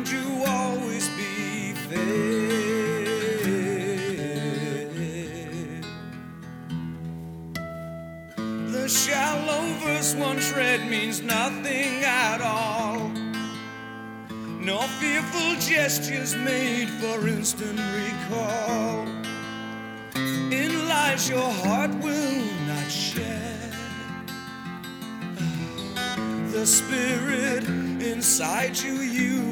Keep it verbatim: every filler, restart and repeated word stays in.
find you always be fair. The shallow verse once read means nothing at all. No fearful gestures made for instant recall. In lies your heart will not share. The spirit inside you, you